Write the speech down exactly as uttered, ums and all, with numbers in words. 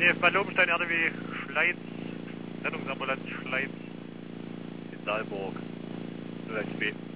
Nee, bei Lobenstein R W Schleiz, Rettungsambulanz Schleiz in Saalburg. null eins B.